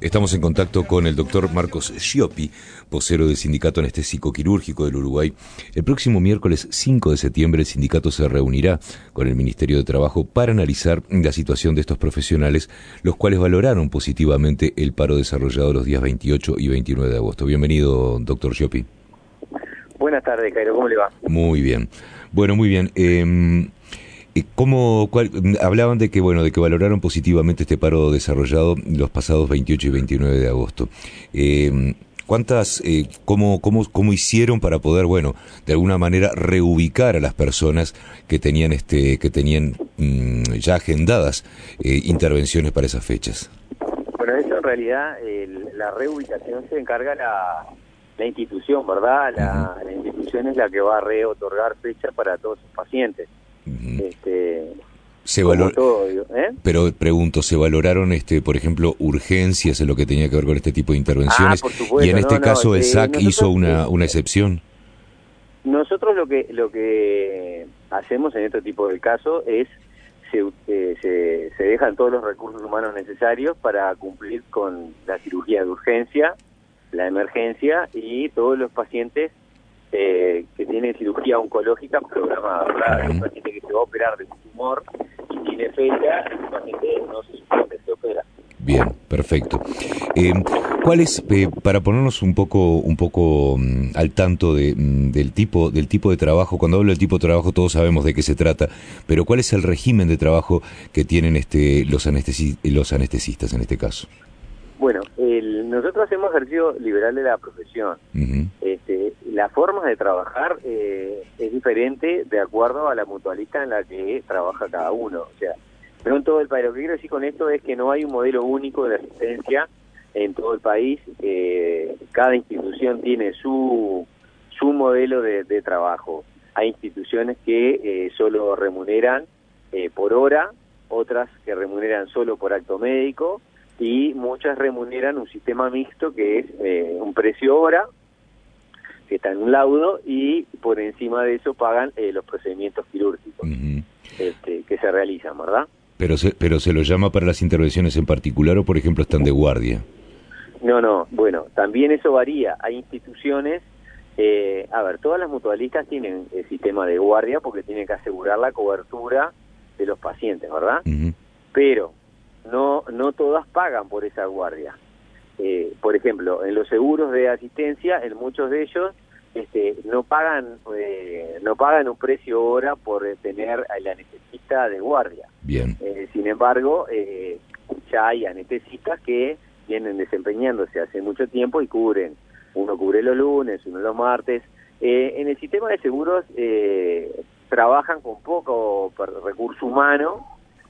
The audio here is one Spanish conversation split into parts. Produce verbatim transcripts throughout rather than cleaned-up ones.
Estamos en contacto con el doctor Marcos Schioppi, vocero del Sindicato Anestésico Quirúrgico del Uruguay. El próximo miércoles cinco de septiembre el sindicato se reunirá con el Ministerio de Trabajo para analizar la situación de estos profesionales, los cuales valoraron positivamente el paro desarrollado los días veintiocho y veintinueve de agosto. Bienvenido, doctor Schioppi. Buenas tardes, Cairo, ¿cómo le va? Muy bien. Bueno, muy bien. Eh, ¿Cómo, cuál, hablaban de que bueno de que valoraron positivamente este paro desarrollado los pasados veintiocho y veintinueve de agosto? Eh, ¿Cuántas, eh, cómo, cómo, cómo hicieron para poder, bueno, de alguna manera reubicar a las personas que tenían este, que tenían mmm, ya agendadas eh, intervenciones para esas fechas? Bueno, eso en realidad el, la reubicación se encarga la, la institución, ¿verdad? La, uh-huh. la institución es la que va a reotorgar fecha para todos sus pacientes. Uh-huh. Este, se valor... todo, digo, ¿eh? Pero pregunto, ¿se valoraron, este, por ejemplo, urgencias en lo que tenía que ver con este tipo de intervenciones? Ah, por supuesto, y en este no, caso no, el eh, S A C nosotros, hizo una, eh, una excepción. Nosotros lo que lo que hacemos en este tipo de casos es se, eh, se, se dejan todos los recursos humanos necesarios para cumplir con la cirugía de urgencia, la emergencia y todos los pacientes Eh, que tiene cirugía oncológica programada, ¿verdad? Un paciente que se va a operar de un tumor y tiene fecha, el paciente no se supone que se opera. Bien, perfecto. Eh, ¿Cuál es, eh, para ponernos un poco, un poco um, al tanto de, um, del tipo, del tipo de trabajo? Cuando hablo del tipo de trabajo, todos sabemos de qué se trata, pero ¿cuál es el régimen de trabajo que tienen este, los anestesi- los anestesistas en este caso? Bueno, el, nosotros hacemos ejercicio liberal de la profesión. Uh-huh. Este, la forma de trabajar eh, es diferente de acuerdo a la mutualista en la que trabaja cada uno. O sea, no en todo el país. Lo que quiero decir con esto es que no hay un modelo único de asistencia en todo el país. Eh, cada institución tiene su su modelo de, de trabajo. Hay instituciones que eh, solo remuneran eh, por hora, otras que remuneran solo por acto médico, y muchas remuneran un sistema mixto que es eh, un precio hora, que está en un laudo, y por encima de eso pagan eh, los procedimientos quirúrgicos uh-huh. este, que se realizan, ¿verdad? Pero se, pero se los llama para las intervenciones en particular, o por ejemplo están de guardia. No, no, bueno, también eso varía. Hay instituciones, eh, a ver, todas las mutualistas tienen el sistema de guardia porque tienen que asegurar la cobertura de los pacientes, ¿verdad? Uh-huh. Pero no no todas pagan por esa guardia. Eh, por ejemplo, en los seguros de asistencia, en muchos de ellos este, no pagan eh, no pagan un precio hora por tener al anestesista de guardia. Bien. Eh, sin embargo, eh, ya hay anestesistas que vienen desempeñándose hace mucho tiempo y cubren. Uno cubre los lunes, uno los martes. Eh, en el sistema de seguros eh, trabajan con poco recurso humano.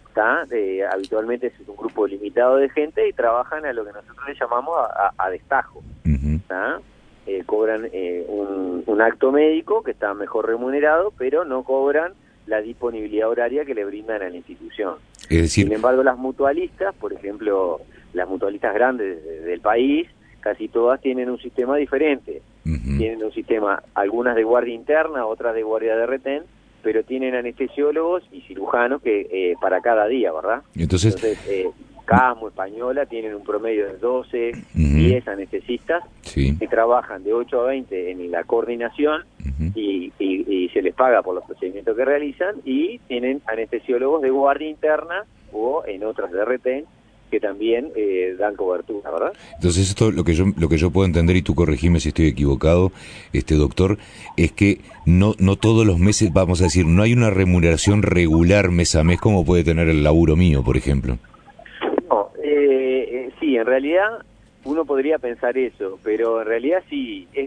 Eh, habitualmente es un grupo limitado de gente y trabajan a lo que nosotros le llamamos a, a, a destajo. Uh-huh. Eh, cobran eh, un, un acto médico que está mejor remunerado, pero no cobran la disponibilidad horaria que le brindan a la institución. Es decir, sin embargo, las mutualistas, por ejemplo, las mutualistas grandes de, del país, casi todas tienen un sistema diferente. Uh-huh. Tienen un sistema, algunas de guardia interna, otras de guardia de retén, pero tienen anestesiólogos y cirujanos que eh, para cada día, ¿verdad? Entonces, Entonces eh, Casmo, Española, tienen un promedio de doce, uh-huh. diez anestesistas sí. que trabajan de ocho a veinte en la coordinación uh-huh. y, y, y se les paga por los procedimientos que realizan, y tienen anestesiólogos de guardia interna o en otras de retén que también eh, dan cobertura, ¿verdad? Entonces esto lo que yo lo que yo puedo entender, y tú corregime si estoy equivocado, este doctor, es que no no todos los meses, vamos a decir, no hay una remuneración regular mes a mes como puede tener el laburo mío, por ejemplo. No, eh, eh, sí, en realidad uno podría pensar eso, pero en realidad sí, es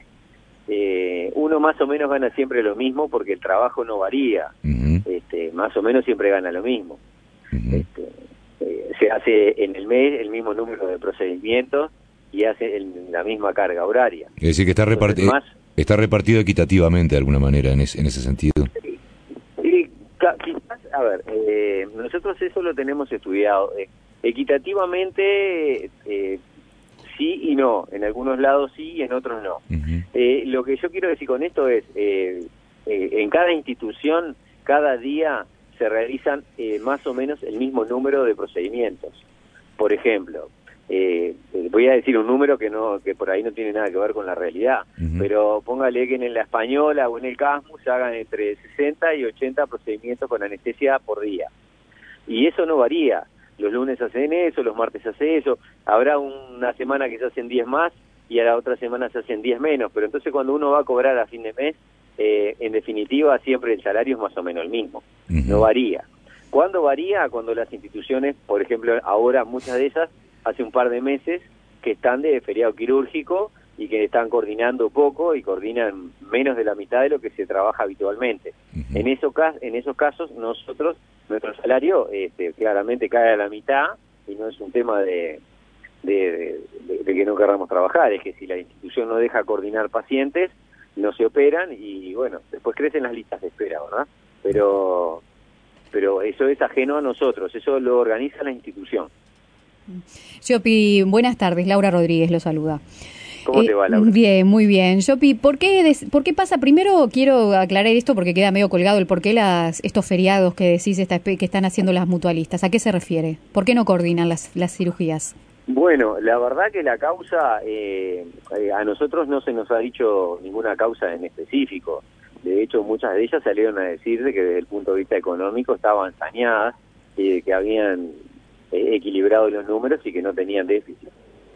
eh, uno más o menos gana siempre lo mismo porque el trabajo no varía, uh-huh. este, más o menos siempre gana lo mismo. Uh-huh. Este, Eh, se hace en el mes el mismo número de procedimientos y hace el, la misma carga horaria. Es decir, que está, reparti- más, está repartido equitativamente de alguna manera en, es, en ese sentido. Sí, sí, quizás, a ver, eh, nosotros eso lo tenemos estudiado. Eh, equitativamente, eh, sí y no. En algunos lados sí y en otros no. Uh-huh. Eh, lo que yo quiero decir con esto es, eh, eh, en cada institución, cada día se realizan eh, más o menos el mismo número de procedimientos. Por ejemplo, eh, voy voy a decir un número que no que por ahí no tiene nada que ver con la realidad, uh-huh. pero póngale que en la Española o en el CASMU se hagan entre sesenta y ochenta procedimientos con anestesia por día. Y eso no varía. Los lunes hacen eso, los martes hacen eso, habrá una semana que se hacen diez más y a la otra semana se hacen diez menos, pero entonces cuando uno va a cobrar a fin de mes, eh, en definitiva siempre el salario es más o menos el mismo, uh-huh. no varía. ¿Cuándo varía? Cuando las instituciones, por ejemplo, ahora muchas de ellas, hace un par de meses, que están de feriado quirúrgico y que están coordinando poco y coordinan menos de la mitad de lo que se trabaja habitualmente. Uh-huh. En, eso, en esos casos, nosotros, nuestro salario este, claramente cae a la mitad y no es un tema de, de, de, de que no queramos trabajar, es que si la institución no deja coordinar pacientes, no se operan y, bueno, después crecen las listas de espera, ¿verdad? Pero... pero eso es ajeno a nosotros, eso lo organiza la institución. Yopi, buenas tardes, Laura Rodríguez lo saluda. ¿Cómo eh, te va, Laura? Bien, muy bien. Yopi, ¿por qué, des, ¿por qué pasa? Primero quiero aclarar esto porque queda medio colgado el por qué las, estos feriados que decís esta, que están haciendo las mutualistas. ¿A qué se refiere? ¿Por qué no coordinan las, las cirugías? Bueno, la verdad que la causa, eh, a nosotros no se nos ha dicho ninguna causa en específico. De hecho, muchas de ellas salieron a decir que desde el punto de vista económico estaban saneadas y que habían eh, equilibrado los números y que no tenían déficit.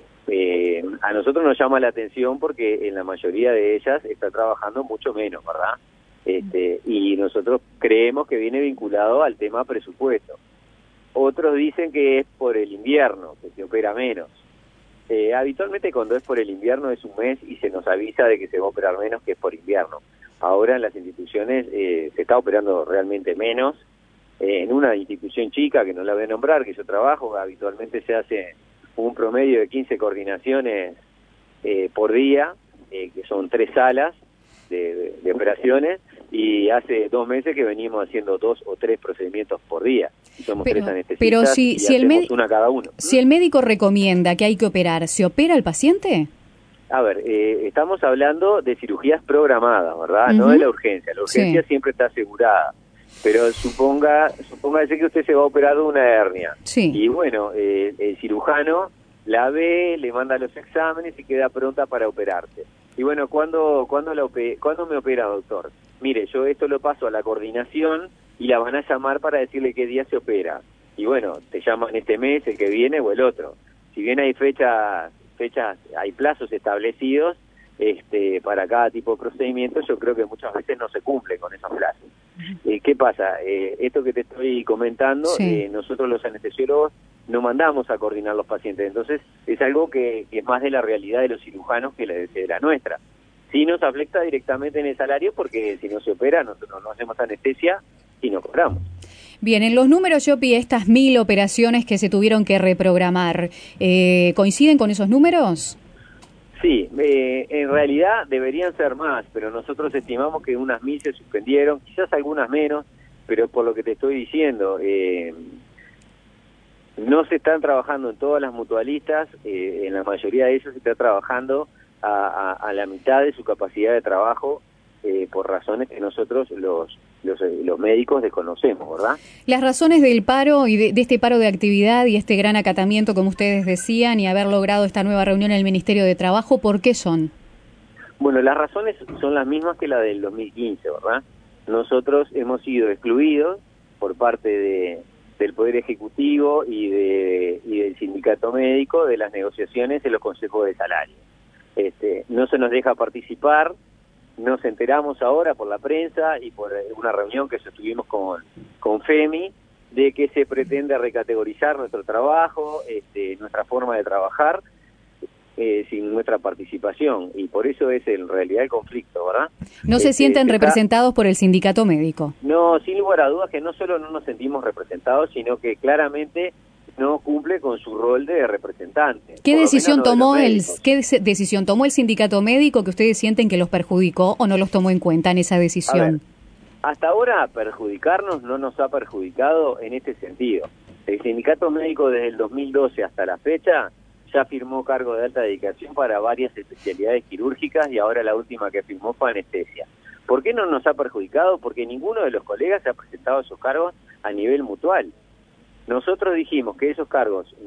Eh, a nosotros nos llama la atención porque en la mayoría de ellas está trabajando mucho menos, ¿verdad? Este, y nosotros creemos que viene vinculado al tema presupuesto. Otros dicen que es por el invierno, que se opera menos. Eh, habitualmente cuando es por el invierno es un mes y se nos avisa de que se va a operar menos, que es por invierno. Ahora en las instituciones eh, se está operando realmente menos. Eh, en una institución chica, que no la voy a nombrar, que yo trabajo, habitualmente se hace un promedio de quince coordinaciones eh, por día, eh, que son tres salas de, de, de operaciones, y hace dos meses que venimos haciendo dos o tres procedimientos por día. Somos pero, tres anestesistas pero si, y si el hacemos una cada uno. Si el médico recomienda que hay que operar, ¿se opera el paciente? A ver, eh, estamos hablando de cirugías programadas, ¿verdad? Uh-huh. No de la urgencia. La urgencia sí. siempre está asegurada. Pero suponga, suponga que usted se va a operar de una hernia. Sí. Y bueno, eh, el cirujano la ve, le manda los exámenes y queda pronta para operarse. Y bueno, ¿cuándo, cuándo, la ope- ¿cuándo me opera, doctor? Mire, yo esto lo paso a la coordinación y la van a llamar para decirle qué día se opera. Y bueno, te llaman este mes, el que viene o el otro. Si bien hay fechas, fechas, hay plazos establecidos este, para cada tipo de procedimiento, yo creo que muchas veces no se cumple con esos plazos. Eh, ¿Qué pasa? Eh, esto que te estoy comentando, sí. eh, nosotros los anestesiólogos no mandamos a coordinar los pacientes, entonces es algo que, que es más de la realidad de los cirujanos que de, de la nuestra. Sí nos afecta directamente en el salario porque si no se opera nosotros no hacemos anestesia y no cobramos. Bien, en los números, Yopi, estas mil operaciones que se tuvieron que reprogramar, eh, ¿coinciden con esos números? Sí, eh, en realidad deberían ser más, pero nosotros estimamos que unas mil se suspendieron, quizás algunas menos, pero por lo que te estoy diciendo, eh, no se están trabajando en todas las mutualistas, eh, en la mayoría de ellas se está trabajando a, a, a la mitad de su capacidad de trabajo, eh, por razones que nosotros los, los los médicos desconocemos, ¿verdad? Las razones del paro y de, de este paro de actividad y este gran acatamiento, como ustedes decían, y haber logrado esta nueva reunión en el Ministerio de Trabajo, ¿por qué son? Bueno, las razones son las mismas que la del dos mil quince, ¿verdad? Nosotros hemos sido excluidos por parte de, del Poder Ejecutivo y, de, y del Sindicato Médico de las negociaciones en los consejos de salario. Este, no se nos deja participar. Nos enteramos ahora por la prensa y por una reunión que sostuvimos con, con FEMI de que se pretende recategorizar nuestro trabajo, este, nuestra forma de trabajar, eh, sin nuestra participación. Y por eso es en realidad el conflicto, ¿verdad? ¿No este, se sienten está, representados por el sindicato médico? No, sin lugar a dudas que no solo no nos sentimos representados, sino que claramente no cumple con su rol de representante. ¿Qué decisión no tomó de el qué decisión tomó el sindicato médico que ustedes sienten que los perjudicó o no los tomó en cuenta en esa decisión? A ver, hasta ahora perjudicarnos no nos ha perjudicado en este sentido. El sindicato médico desde el dos mil doce hasta la fecha ya firmó cargo de alta dedicación para varias especialidades quirúrgicas y ahora la última que firmó fue anestesia. ¿Por qué no nos ha perjudicado? Porque ninguno de los colegas se ha presentado esos cargos a nivel mutual. Nosotros dijimos que esos cargos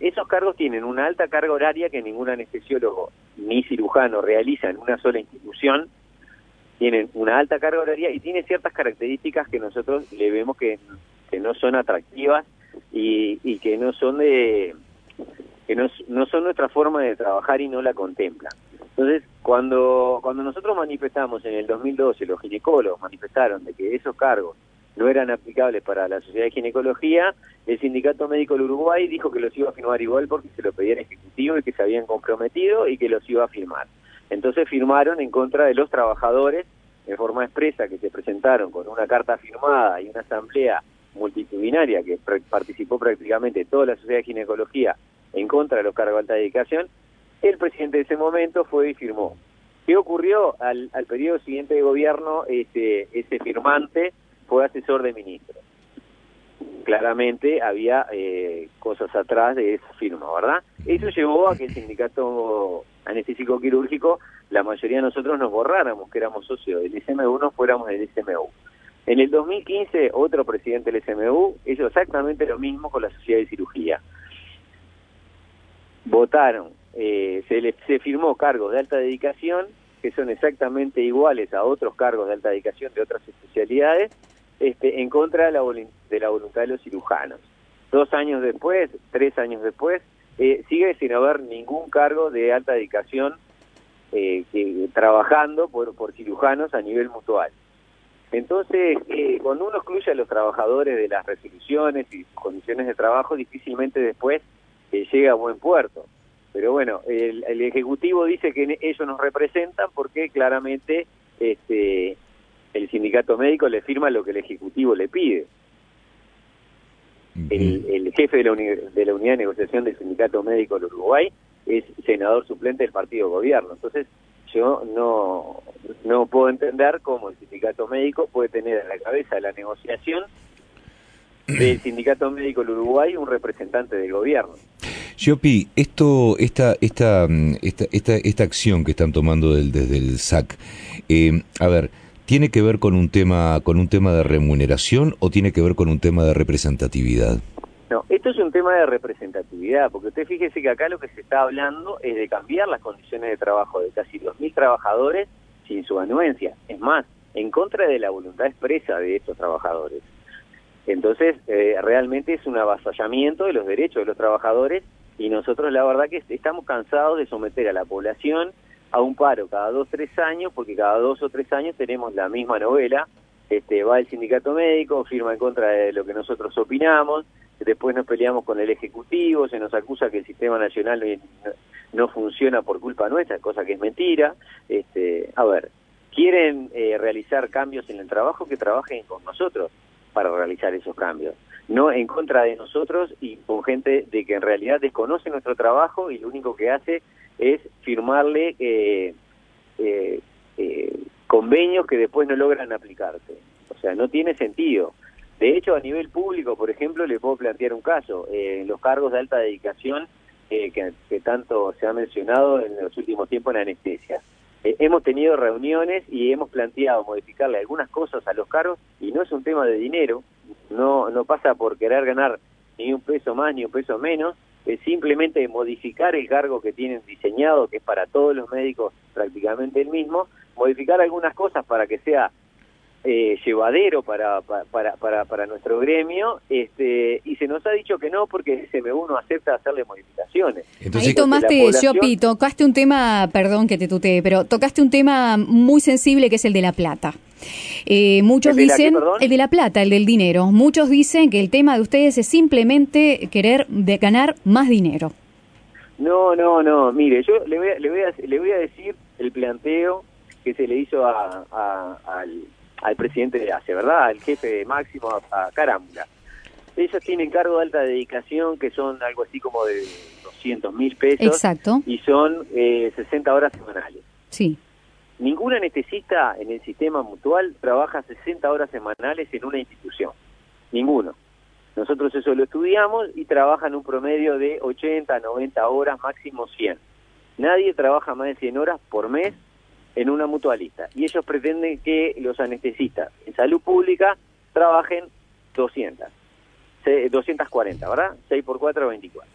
esos cargos tienen una alta carga horaria que ningún anestesiólogo ni cirujano realiza en una sola institución, tienen una alta carga horaria y tiene ciertas características que nosotros le vemos que, que no son atractivas y, y que no son de que no, no son nuestra forma de trabajar y no la contemplan. Entonces, cuando cuando nosotros manifestamos en el dos mil doce, los ginecólogos manifestaron de que esos cargos no eran aplicables para la Sociedad de Ginecología, el Sindicato Médico del Uruguay dijo que los iba a firmar igual porque se lo pedía el Ejecutivo y que se habían comprometido y que los iba a firmar. Entonces firmaron en contra de los trabajadores en forma expresa, que se presentaron con una carta firmada y una asamblea multitudinaria que pr- participó prácticamente toda la Sociedad de Ginecología en contra de los cargos de alta dedicación. El presidente de ese momento fue y firmó. ¿Qué ocurrió? Al, al periodo siguiente de gobierno, este, ese firmante fue asesor de ministro. Claramente había eh, cosas atrás de esa firma, ¿verdad? Eso llevó a que el sindicato anestésico quirúrgico, la mayoría de nosotros nos borráramos, que éramos socios del S M U, no fuéramos del S M U. En el dos mil quince, otro presidente del S M U hizo exactamente lo mismo con la Sociedad de Cirugía. Votaron, eh, se, le, se firmó cargos de alta dedicación, que son exactamente iguales a otros cargos de alta dedicación de otras especialidades, este, en contra de la, de la voluntad de los cirujanos. Dos años después, tres años después, eh, sigue sin haber ningún cargo de alta dedicación eh, que, trabajando por, por cirujanos a nivel mutual. Entonces, eh, cuando uno excluye a los trabajadores de las resoluciones y condiciones de trabajo, difícilmente después eh, llega a buen puerto. Pero bueno, el, el Ejecutivo dice que ellos nos representan porque claramente este, el sindicato médico le firma lo que el Ejecutivo le pide. El, el jefe de la, uni, de la unidad de negociación del sindicato médico del Uruguay es senador suplente del partido de gobierno. Entonces, yo no, no puedo entender cómo el sindicato médico puede tener en la cabeza de la negociación del sindicato médico del Uruguay un representante del gobierno. Yopi, esto, esta, esta, esta, esta, esta acción que están tomando del, desde el S A C, eh, a ver, ¿tiene que ver con un tema, con un tema de remuneración o tiene que ver con un tema de representatividad? No, esto es un tema de representatividad, porque usted fíjese que acá lo que se está hablando es de cambiar las condiciones de trabajo de casi dos mil trabajadores sin su anuencia. Es más, en contra de la voluntad expresa de estos trabajadores. Entonces, eh, realmente es un avasallamiento de los derechos de los trabajadores y nosotros la verdad que estamos cansados de someter a la población a un paro cada dos o tres años, porque cada dos o tres años tenemos la misma novela. Este, va el sindicato médico, firma en contra de lo que nosotros opinamos, después nos peleamos con el Ejecutivo, se nos acusa que el sistema nacional no, no funciona por culpa nuestra, cosa que es mentira. Este, a ver, quieren eh, realizar cambios en el trabajo, que trabajen con nosotros para realizar esos cambios, no en contra de nosotros y con gente de que en realidad desconoce nuestro trabajo y lo único que hace es firmarle eh, eh, eh, convenios que después no logran aplicarse. O sea, no tiene sentido. De hecho, a nivel público, por ejemplo, le puedo plantear un caso. Eh, los cargos de alta dedicación eh, que, que tanto se ha mencionado en los últimos tiempos en anestesia. Eh, hemos tenido reuniones y hemos planteado modificarle algunas cosas a los cargos y no es un tema de dinero, no, no pasa por querer ganar ni un peso más ni un peso menos, es simplemente modificar el cargo que tienen diseñado, que es para todos los médicos prácticamente el mismo, modificar algunas cosas para que sea eh, llevadero para, para, para, para nuestro gremio, este, y se nos ha dicho que no porque el S M U no acepta hacerle modificaciones. Entonces, ahí tomaste, población... Yopi, tocaste un tema, perdón que te tutee, pero tocaste un tema muy sensible que es el de la plata. Eh, muchos ¿El dicen, de la qué, el de la plata, el del dinero, muchos dicen que el tema de ustedes es simplemente querer de ganar más dinero. No, no, no, mire, yo le voy a, le voy a, le voy a decir el planteo que se le hizo a, a, al, al presidente de A C E, ¿verdad? Al jefe máximo, a, a Carámbula. Ellos tienen cargo de alta dedicación que son algo así como de doscientos mil pesos. Exacto. Y son eh, sesenta horas semanales. Sí. Ningún anestesista en el sistema mutual trabaja sesenta horas semanales en una institución. Ninguno. Nosotros eso lo estudiamos y trabajan un promedio de ochenta, noventa horas, máximo cien. Nadie trabaja más de cien horas por mes en una mutualista. Y ellos pretenden que los anestesistas en salud pública trabajen doscientas, doscientas cuarenta, ¿verdad? seis por cuatro, veinticuatro.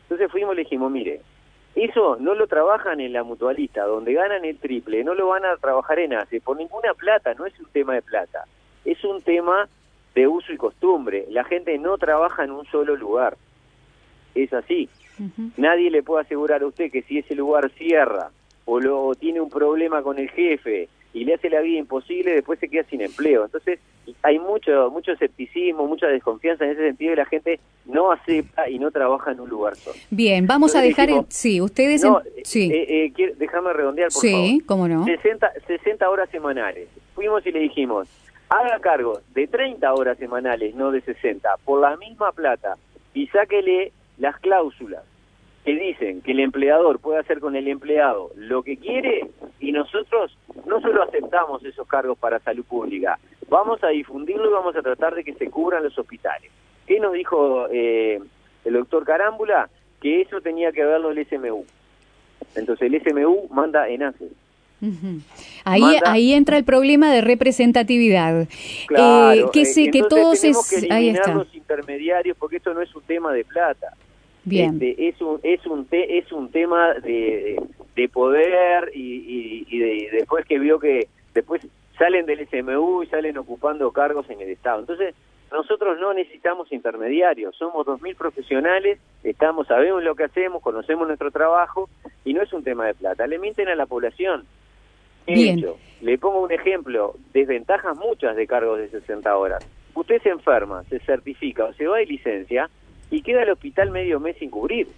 Entonces fuimos y le dijimos, mire, eso no lo trabajan en la mutualista, donde ganan el triple, no lo van a trabajar en ACE, por ninguna plata, no es un tema de plata, es un tema de uso y costumbre. La gente no trabaja en un solo lugar, es así. Uh-huh. Nadie le puede asegurar a usted que si ese lugar cierra o, lo, o tiene un problema con el jefe y le hace la vida imposible, después se queda sin empleo. Entonces hay mucho mucho escepticismo, mucha desconfianza en ese sentido, y la gente no acepta y no trabaja en un lugar solo. Bien, vamos Entonces, a dejar... dijimos, en... Sí, ustedes... No, en... sí. eh, eh, quiero, déjame redondear, por sí, favor. Sí, cómo no. sesenta, sesenta horas semanales. Fuimos y le dijimos, haga cargo de treinta horas semanales, no de sesenta, por la misma plata, y sáquele las cláusulas que dicen que el empleador puede hacer con el empleado lo que quiere, y nosotros no solo aceptamos esos cargos para salud pública, vamos a difundirlo y vamos a tratar de que se cubran los hospitales. ¿Qué nos dijo eh, el doctor Carámbula? Que eso tenía que verlo el S M U. Entonces el S M U manda en ACE. Uh-huh. Ahí manda, ahí entra el problema de representatividad. Claro, eh, que, se, eh, que todos tenemos es, que ahí eliminar está. los intermediarios, porque esto no es un tema de plata. Bien. Este, es un es un te, es un tema de, de poder y, y, y, de, y después que vio que después salen del S M U y salen ocupando cargos en el Estado. Entonces nosotros no necesitamos intermediarios, somos dos mil profesionales, estamos, sabemos lo que hacemos, conocemos nuestro trabajo y no es un tema de plata. Le mienten a la población. Bien. Hecho, le pongo un ejemplo, desventajas muchas de cargos de sesenta horas. Usted se enferma, se certifica o se va de licencia y queda al hospital medio mes sin cubrir.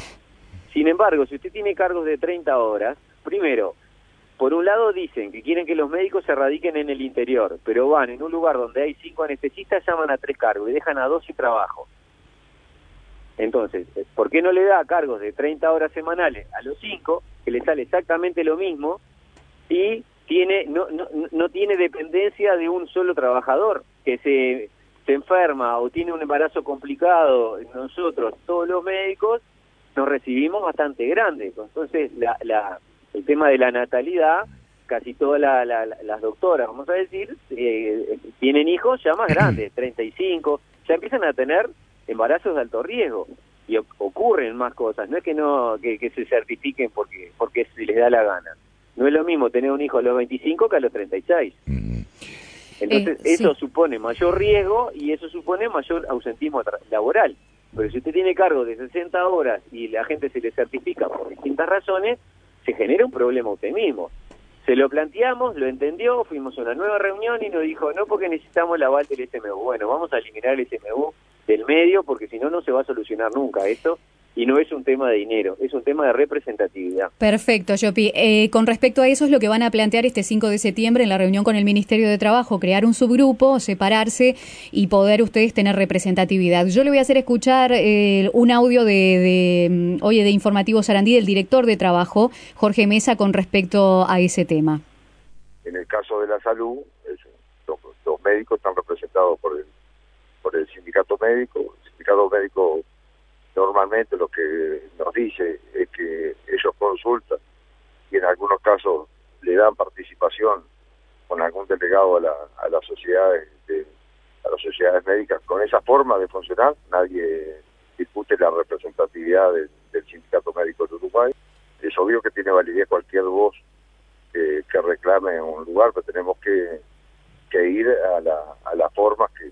Sin embargo, si usted tiene cargos de treinta horas, primero, por un lado dicen que quieren que los médicos se radiquen en el interior, pero van en un lugar donde hay cinco anestesistas, llaman a tres cargos y dejan a dos sin trabajo. Entonces, ¿por qué no le da cargos de treinta horas semanales a los cinco, que le sale exactamente lo mismo, y tiene no no no tiene dependencia de un solo trabajador que se se enferma o tiene un embarazo complicado? Nosotros, todos los médicos, nos recibimos bastante grandes. Entonces, la, la, el tema de la natalidad, casi todas la, la, las doctoras, vamos a decir, eh, tienen hijos ya más grandes, treinta y cinco, ya empiezan a tener embarazos de alto riesgo y ocurren más cosas. No es que no que, que se certifiquen porque porque se les da la gana. No es lo mismo tener un hijo a los veinticinco que a los treinta y seis. Entonces, eh, eso sí. supone mayor riesgo y eso supone mayor ausentismo laboral. Pero si usted tiene cargo de sesenta horas y la gente se le certifica por distintas razones, se genera un problema usted mismo. Se lo planteamos, lo entendió, fuimos a una nueva reunión y nos dijo, no, porque necesitamos el aval del S M U. Bueno, vamos a eliminar el S M U del medio porque si no, no se va a solucionar nunca esto. Y no es un tema de dinero, es un tema de representatividad. Perfecto, Yopi. Eh, con respecto a eso es lo que van a plantear este cinco de septiembre en la reunión con el Ministerio de Trabajo, crear un subgrupo, separarse y poder ustedes tener representatividad. Yo le voy a hacer escuchar eh, un audio de, de, oye, de Informativo Sarandí, del director de Trabajo, Jorge Mesa, con respecto a ese tema. En el caso de la salud, es, los, los médicos están representados por el, por el sindicato médico, el sindicato médico. Normalmente lo que nos dice es que ellos consultan y en algunos casos le dan participación con algún delegado a la a las sociedades de, a las sociedades médicas. Con esa forma de funcionar nadie discute la representatividad del, del sindicato médico de Uruguay. Es obvio que tiene validez cualquier voz que, que reclame un lugar, pero tenemos que, que ir a la a las formas que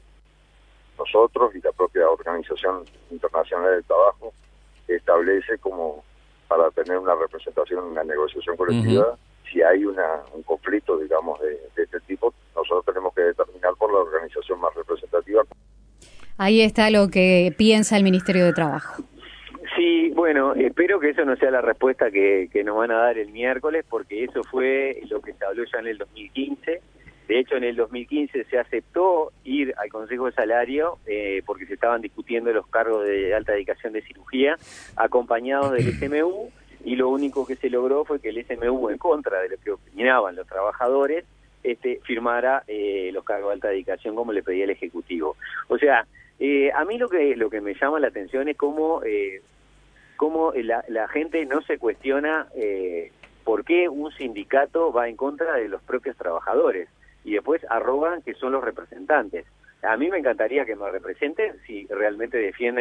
nosotros y la propia Organización Internacional del Trabajo establece como para tener una representación en la negociación colectiva. Uh-huh. Si hay una un conflicto, digamos, de, de este tipo, nosotros tenemos que determinar por la organización más representativa. Ahí está lo que piensa el Ministerio de Trabajo. Sí, bueno, espero que eso no sea la respuesta que, que nos van a dar el miércoles, porque eso fue lo que se habló ya en el dos mil quince. De hecho, en el dos mil quince se aceptó ir al Consejo de Salario eh, porque se estaban discutiendo los cargos de alta dedicación de cirugía acompañados del S M U, y lo único que se logró fue que el S M U, en contra de lo que opinaban los trabajadores, este firmara eh, los cargos de alta dedicación como le pedía el Ejecutivo. O sea, eh, a mí lo que lo que me llama la atención es cómo, eh, cómo la, la gente no se cuestiona eh, por qué un sindicato va en contra de los propios trabajadores y después arrogan que son los representantes. A mí me encantaría que me representen si realmente defienden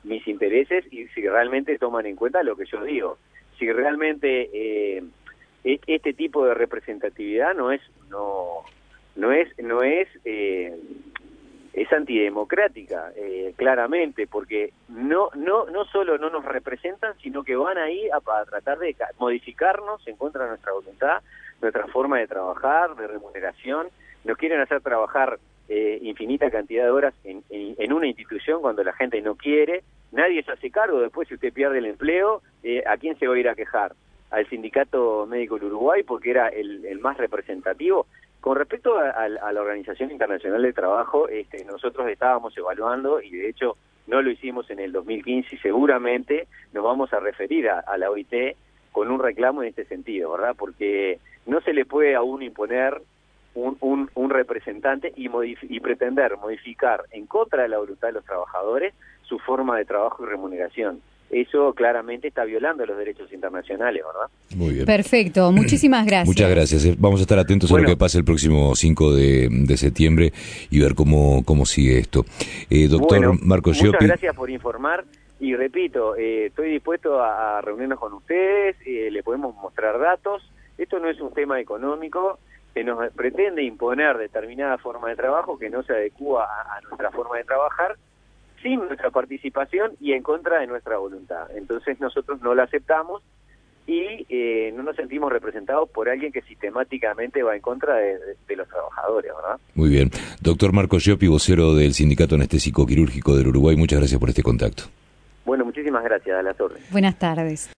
mis intereses y si realmente toman en cuenta lo que yo digo. Si realmente eh, este tipo de representatividad no es no no es no es eh, es antidemocrática, eh, claramente, porque no no no solo no nos representan, sino que van ahí a, a tratar de modificarnos en contra de nuestra voluntad, nuestra forma de trabajar, de remuneración. Nos quieren hacer trabajar eh, infinita cantidad de horas en, en, en una institución cuando la gente no quiere. Nadie se hace cargo. Después, si usted pierde el empleo, eh, ¿a quién se va a ir a quejar? Al Sindicato Médico del Uruguay, porque era el, el más representativo. Con respecto a, a, a la Organización Internacional del Trabajo, este, nosotros estábamos evaluando, y de hecho no lo hicimos en el dos mil quince, y seguramente nos vamos a referir a, a la O I T con un reclamo en este sentido, ¿verdad? Porque no se le puede a uno imponer un, un, un representante y, y pretender modificar en contra de la voluntad de los trabajadores su forma de trabajo y remuneración. Eso claramente está violando los derechos internacionales, ¿verdad? Muy bien. Perfecto, muchísimas gracias. Muchas gracias. Vamos a estar atentos bueno. a lo que pase el próximo cinco de, de septiembre y ver cómo, cómo sigue esto. Eh, doctor bueno, Marco Giopi. Muchas gracias por informar y repito, eh, estoy dispuesto a, a reunirnos con ustedes, eh, le podemos mostrar datos. Esto no es un tema económico que nos pretende imponer determinada forma de trabajo que no se adecúa a, a nuestra forma de trabajar, sin nuestra participación y en contra de nuestra voluntad. Entonces nosotros no la aceptamos y eh, no nos sentimos representados por alguien que sistemáticamente va en contra de, de, de los trabajadores, ¿verdad? Muy bien. Doctor Marco Giopi, vocero del Sindicato Anestésico Quirúrgico del Uruguay, muchas gracias por este contacto. Bueno, muchísimas gracias, a las órdenes. Buenas tardes.